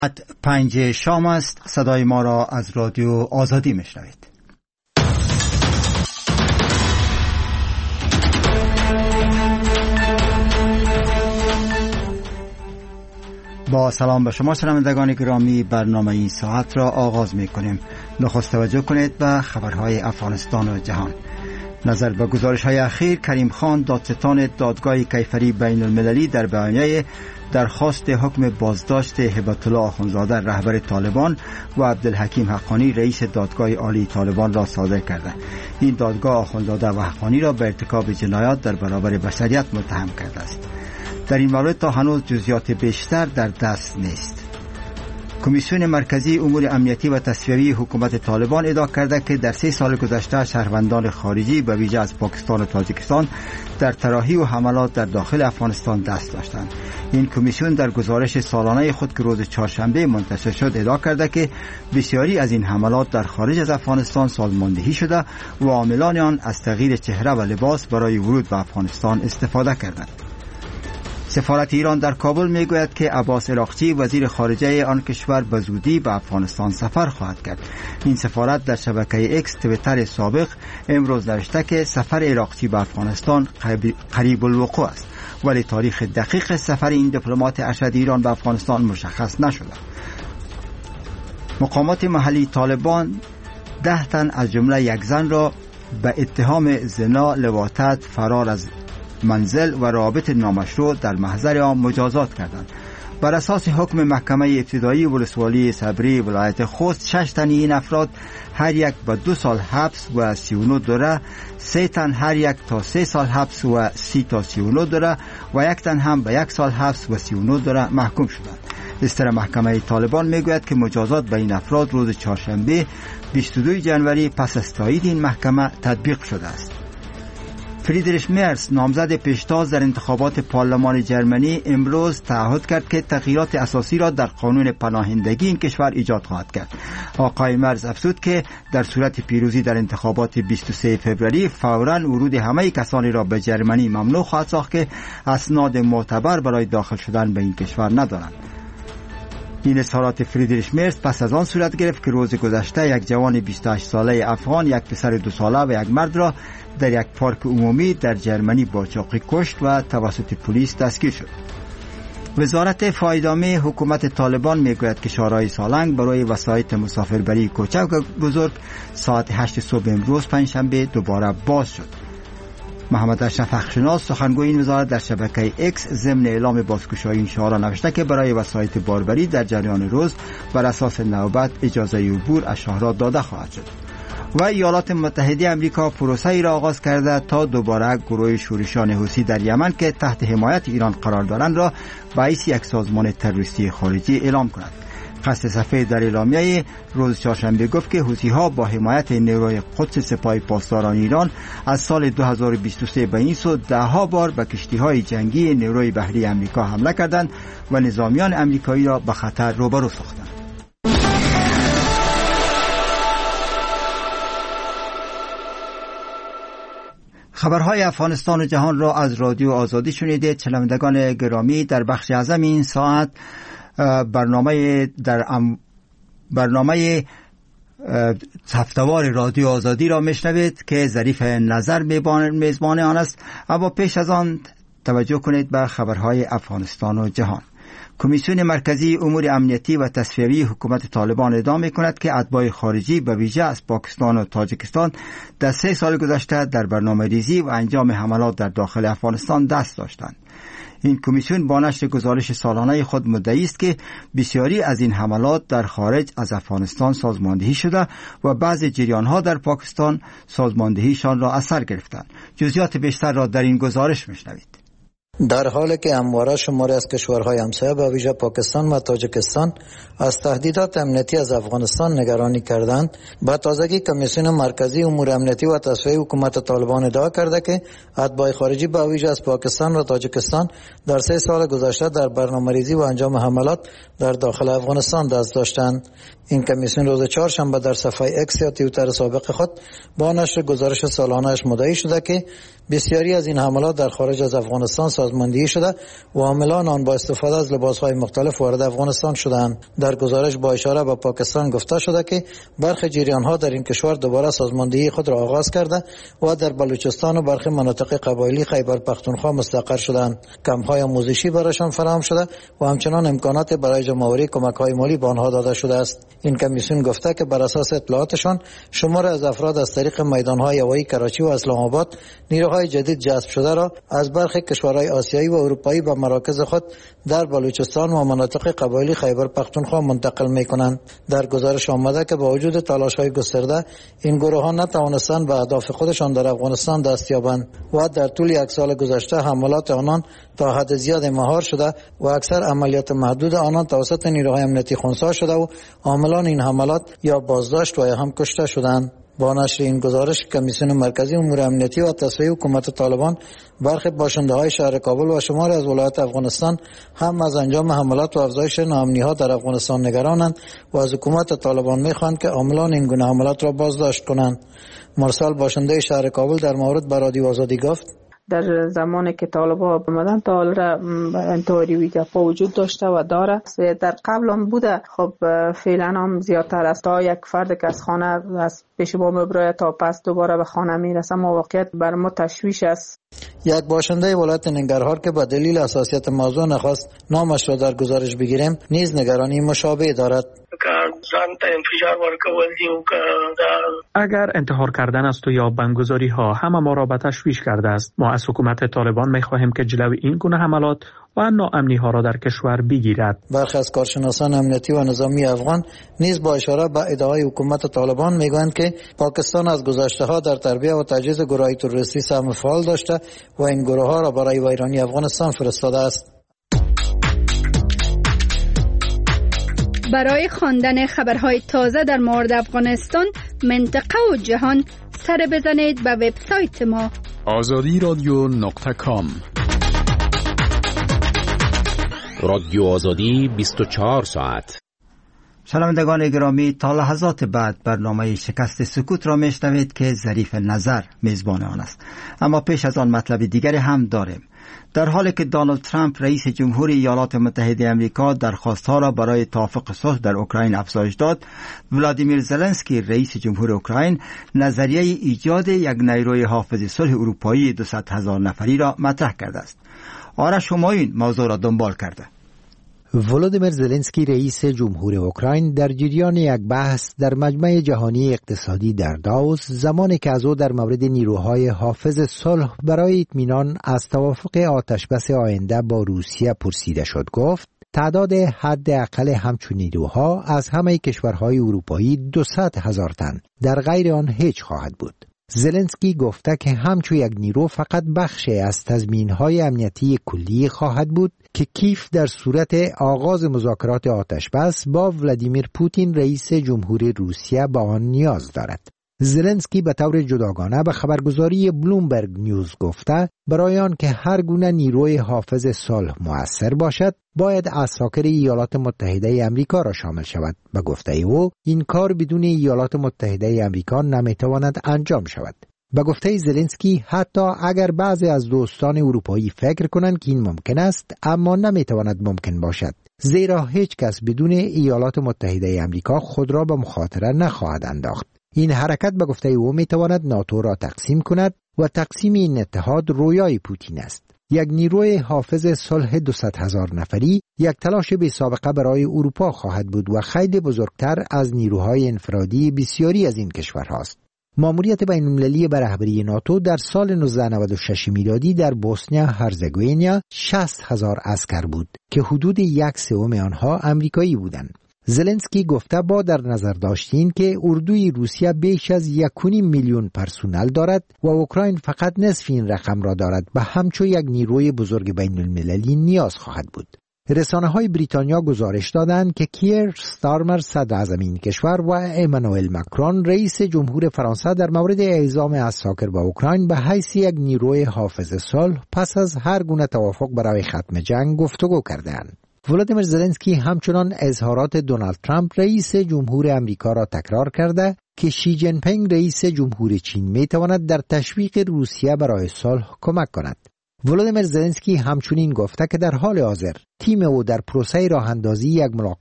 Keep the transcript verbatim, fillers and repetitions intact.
پنج شام است. صدای ما را از رادیو آزادی میشنوید. با سلام به شما شنوندگان گرامی، برنامه این ساعت را آغاز می کنیم. نخست توجه کنید به خبرهای افغانستان و جهان. نظر به گزارش های اخیر، کریم خان دادستان دادگاه کیفری بین المللی در بیانیه درخواست حکم بازداشت هبت الله آخوندزاده رهبر طالبان و عبدالحکیم حقانی رئیس دادگاه عالی طالبان را صادر کرده. این دادگاه آخوندزاده و حقانی را به ارتکاب جنایات در برابر بشریت متهم کرده است. در این مورد تا هنوز جزئیات بیشتر در دست نیست. کمیسیون مرکزی امور امنیتی و تصفیوی حکومت طالبان ادعا کرده که در سه سال گذشته شهروندان خارجی به ویژه از پاکستان و تاجیکستان در طراحی و حملات در داخل افغانستان دست داشتند. این کمیسیون در گزارش سالانه خود که روز چهارشنبه منتشر شد ادعا کرده که بسیاری از این حملات در خارج از افغانستان سازماندهی شده و عاملان آن از تغییر چهره و لباس برای ورود به افغانستان استفاده کردند. سفارت ایران در کابل میگوید که عباس عراقچی وزیر خارجه آن کشور به زودی به افغانستان سفر خواهد کرد. این سفارت در شبکه اکس تویتر سابق امروز نوشته که سفر عراقچی به افغانستان قریب الوقوع است، ولی تاریخ دقیق سفر این دیپلمات ارشد ایران به افغانستان مشخص نشده. مقامات محلی طالبان ده تن از جمله یک زن را به اتهام زنا، لواطت، فرار از منزل و رابط نامشروع در محضر آن مجازات کردند. بر اساس حکم محکمه ابتدایی ولسوالی صبری ولایت خوست، شش تن این افراد هر یک به دو سال حبس و سی و نه دوره، سه تن هر یک تا سه سال حبس و سی تا سی و نه دوره و یک تن هم به یک سال حبس و سی و نه دوره محکوم شدند. دستور محکمه طالبان میگوید که مجازات به این افراد روز چهارشنبه بیست و دوم ژانویه پس از تایید این محکمه تطبیق شده است. فریدریش مرز نامزد پیشتاز در انتخابات پارلمان جرمنی امروز تعهد کرد که تغییرات اساسی را در قانون پناهندگی این کشور ایجاد خواهد کرد. آقای مرز افزود که در صورت پیروزی در انتخابات بیست و سوم فوریه فوراً ورود همه کسانی را به جرمنی ممنوع خواهد ساخت که اسناد معتبر برای داخل شدن به این کشور ندارند. این اظهارات فریدریش مرز پس از آن صورت گرفت که روز گذشته یک جوان بیست و هشت ساله افغان یک پسر دو ساله و یک مرد را در یک پارک عمومی در جرمنی با چاقی کشت و توسط پلیس دستگیر شد. وزارت فایدامه حکومت طالبان میگوید که شورای سالنگ برای وسایط مسافربری کوچک و بزرگ ساعت هشت صبح امروز پنجشنبه دوباره باز شد. محمد اشرف حقشناس سخنگوی این وزارت در شبکه اکس ضمن اعلام بازگشایی این شعار نوشته که برای وسایط باربری در جریان روز بر اساس نوبت اجازه عبور از شهرها داده خواهد شد. و ایالات متحده آمریکا پروسه ای را آغاز کرده تا دوباره گروه شورشیان حوثی در یمن که تحت حمایت ایران قرار دارند را به حیث یک سازمان تروریستی خارجی اعلام کند. قصد صفحه در اعلامیه روز چهارشنبه گفت که حوثی‌ها با حمایت نیروی قدس سپاه پاسداران ایران از سال دو هزار و بیست و سه به این سو ده ها بار به کشتی‌های جنگی نیروی بحری آمریکا حمله کردند و نظامیان آمریکایی را به خطر روبرو ساختند. خبرهای افغانستان و جهان را از رادیو آزادی شنیدید. شنوندگان گرامی، در بخش اعظم این ساعت برنامه در ام برنامه هفته‌وار رادیو آزادی را میشنوید که ظریف نظر میزبان آن است. اما پیش از آن توجه کنید به خبرهای افغانستان و جهان. کمیسیون مرکزی امور امنیتی و تصفیوی حکومت طالبان ادعا می‌کند که اتباع خارجی به ویژه از پاکستان و تاجیکستان در سه سال گذشته در برنامه‌ریزی و انجام حملات در داخل افغانستان دست داشتند. این کمیسیون با نشر گزارش سالانه خود مدعی است که بسیاری از این حملات در خارج از افغانستان سازماندهی شده و بعضی جریان‌ها در پاکستان سازماندهیشان را از سر گرفتند. جزئیات بیشتر را در این گزارش می‌شنوید. در حالی که همواره شماری از کشورهای همسایه به ویژه پاکستان و تاجیکستان از تهدیدات امنیتی از افغانستان نگرانی کردند، با تازگی کمیسیون مرکزی امور امنیتی و تصفیه حکومت طالبان ادعا کرده که اتباع خارجی به ویژه از پاکستان و تاجیکستان در سه سال گذشته در برنامه‌ریزی و انجام حملات در داخل افغانستان دست داشتند. این کمیسیون روز چهارشنبه در صفحه اکس یا توییتر سابق خود با نشر گزارش سالانه‌اش مدعی شده که بسیاری از این حملات در خارج از افغانستان سازماندهی شده و عاملان آن با استفاده از لباس‌های مختلف وارد افغانستان شدند. در گزارش با اشاره به پاکستان گفته شده که برخی جریان‌ها در این کشور دوباره سازماندهی خود را آغاز کرده و در بلوچستان و برخی مناطق قبایلی خیبر پختونخوا مستقر شدند. کمپ‌های آموزشی برایشان فراهم شده و همچنان امکانات برای جمع‌آوری کمک‌های مالی به آنها داده شده است. این کمیسیون گفته که بر اساس اطلاعاتشان شمار از افراد از طریق میدان‌های هوایی کراچی و اسلام آباد نیروهای جدید جذب شده را از برخی کشورهای آسیایی و اروپایی به مراکز خود در بلوچستان و مناطق قبایلی خیبر پختونخوا منتقل می‌کنند. در گزارش آمده که با وجود تلاش‌های گسترده این گروه‌ها نتوانستند به اهداف خودشان در افغانستان دست یابند و در طول یک سال گذشته حملات آنان تا حد زیاد مهار شده و اکثر عملیات محدود آنان توسط نیروهای امنیتی خنثی شده و عاملان این حملات یا بازداشت و یا هم کشته شدند. با نشر این گزارش کمیسیون مرکزی امور امنیتی و تصفیه حکومت طالبان برخی باشنده‌های شهر کابل و شماری از ولایات افغانستان هم از انجام حملات و افزایش ناامنی‌ها در افغانستان نگرانند و از حکومت طالبان می‌خواهند که عاملان این گونه حملات را بازداشت کنند. مرسل باشنده شهر کابل در مورد به رادیو آزادی گفت: در زمانی که طالبان آمدن تا حال را انتحاری ویژه وجود داشته و داره. در قبل هم بوده، خب فعلا هم زیادتر است. تا یک فرد که از خانه از پیش با مبرای تا پس دوباره به خانه میرسه، موقعیت بر ما تشویش است. یک باشنده ولایت ننگرهار که به دلیل حساسیت موضوع نخواست نامش را در گزارش بگیریم نیز نگرانی مشابه دارد. اگر انتحار کردن است و یا بمبگذاری ها همه ما را به تشویش کرده است. ما از حکومت طالبان می خواهیم که جلوی این گونه حملات و ناامنی ها را در کشور بگیرد. برخی از کارشناسان امنیتی و نظامی افغان نیز با اشاره به ادعای حکومت طالبان میگویند که پاکستان از گذشته ها در تربیت و تجهیز گروه‌های تروریستی سهم فعال داشته و این گروه ها را برای ویرانی افغانستان فرستاده است. برای خواندن خبرهای تازه در مورد افغانستان، منطقه و جهان سر بزنید به وبسایت ما آزادی رادیو نقطه کام. رادیو آزادی بیست و چهار ساعت. شنوندگان گرامی، تا لحظات بعد برنامه شکست سکوت را میشنوید که ظریف نظر میزبان آن است. اما پیش از آن مطلب دیگری هم داریم. در حالی که دونالد ترامپ رئیس جمهور ایالات متحده آمریکا درخواست‌ها را برای توافق صلح در اوکراین افزایش داد، ولادیمیر زلنسکی رئیس جمهور اوکراین نظریه ایجاد یک نیروی حافظ صلح اروپایی دویست هزار نفری را مطرح کرده است. آرش همایون موضوع را دنبال کرده. ولادیمیر زلنسکی رئیس جمهور اوکراین در جریان یک بحث در مجمع جهانی اقتصادی در داووس، زمانی که از او در مورد نیروهای حافظ صلح برای اطمینان از توافق آتشبس آینده با روسیه پرسیده شد، گفت تعداد حداقل همچون نیروها از همه کشورهای اروپایی دویست هزار تن، در غیر آن هیچ خواهد بود. زلنسکی گفته که همچون یک نیرو فقط بخشی از تضمین‌های امنیتی کلی خواهد بود که کیف در صورت آغاز مذاکرات آتشبس با ولادیمیر پوتین رئیس جمهور روسیه به آن نیاز دارد. زلنسکی به طور جداگانه به خبرگزاری بلومبرگ نیوز گفته برای آن که هر گونه نیروی حافظ صلح مؤثر باشد باید عساکر ایالات متحده آمریکا را شامل شود. به گفته او این کار بدون ایالات متحده آمریکا نمیتواند انجام شود. به گفته زلنسکی حتی اگر بعضی از دوستان اروپایی فکر کنند که این ممکن است، اما نمیتواند ممکن باشد، زیرا هیچ کس بدون ایالات متحده آمریکا خود را به مخاطره نخواهد انداخت. این حرکت به گفته او میتواند ناتو را تقسیم کند و تقسیم این اتحاد رویای پوتین است. یک نیروی حافظ صلح دویست هزار نفری یک تلاش بی سابقه برای اروپا خواهد بود و خیلی بزرگتر از نیروهای انفرادی بسیاری از این کشورهاست. ماموریت بین‌المللی به رهبری ناتو در سال نوزده نود و شش میلادی در بوسنیا هرزگوینیا شصت هزار عسکر بود که حدود یک سوم آنها امریکایی بودند. زلنسکی گفته با در نظر داشتین که اردوی روسیه بیش از یک و نیم میلیون پرسونل دارد و اوکراین فقط نصف این رقم را دارد، به همچون یک نیروی بزرگ بین المللی نیاز خواهد بود. رسانه های بریتانیا گزارش دادند که کیر ستارمر صدر اعظم این کشور و امانوئل مکرون رئیس جمهور فرانسه در مورد اعزام عساکر به اوکراین به حیث یک نیروی حافظ صلح پس از هر گونه توافق برای ختم جنگ گفتگو کردند. ولادیمیر زلنسکی همچنان اظهارات دونالد ترامپ رئیس جمهور امریکا را تکرار کرده که شی جین پینگ رئیس جمهور چین می تواند در تشویق روسیه برای صلح کمک کند. ولودیمیر زلنسکی همچنین گفته که در حال حاضر تیم او در پروسه راه اندازی یک ملاقات